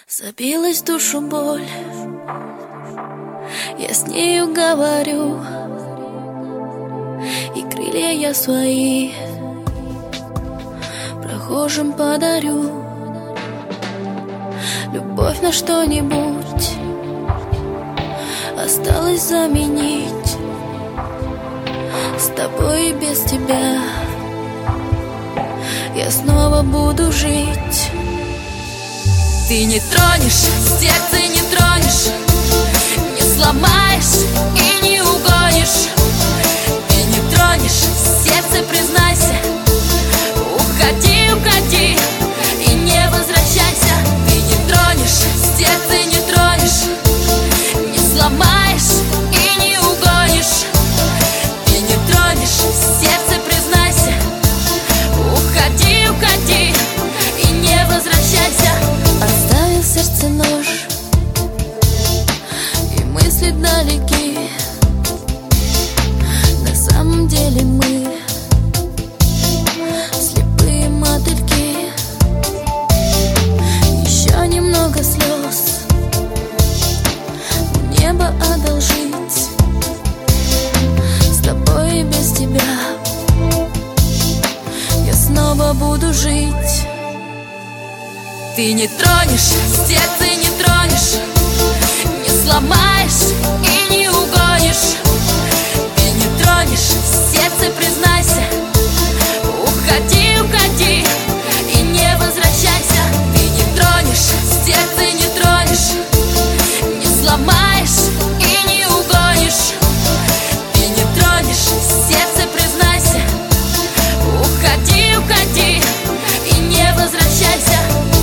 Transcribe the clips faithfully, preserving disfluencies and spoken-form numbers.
Забилась в душу боль, я с нею говорю, и крылья я свои прохожим подарю. Любовь на что-нибудь осталось заменить, с тобой и без тебя я снова буду жить. Ты не тронешь, сердце не тронешь, не сломаешь и не угонишь. Ты не тронешь, сердце признайся, уходи, уходи и не возвращайся. Ты не тронешь, сердце не тронешь, не сломаешь и не угонишь. Ты не тронешь, сердце признайся, уходи, уходи и не возвращайся. Оставил в сердце нож, и мысли далеки. На самом деле мы слепые мотыльки. Еще немного слез небо одолжить, с тобой и без тебя я снова буду жить. Ты не тронешь, сердце не тронешь, не сломаешь и не угонишь. Ты не тронешь, сердце признайся, уходи, уходи и не возвращайся. Ты не тронешь, сердце не тронешь, не сломаешь и не угонишь. Ты не тронешь, сердце признайся, уходи, уходи и не возвращайся.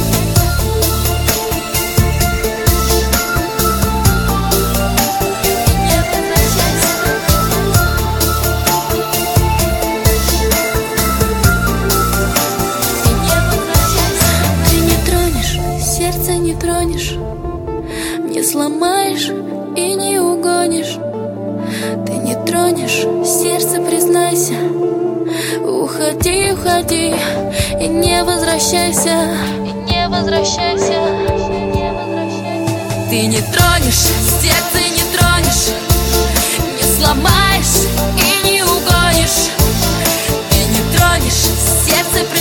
Не тронешь, не сломаешь и не угонишь. Ты не тронешь, сердце признайся, уходи, уходи и не возвращайся, и не возвращайся, не возвращайся. Ты не тронешь, сердце не тронешь, не сломаешь и не угонишь. Ты не тронешь, сердце признайся,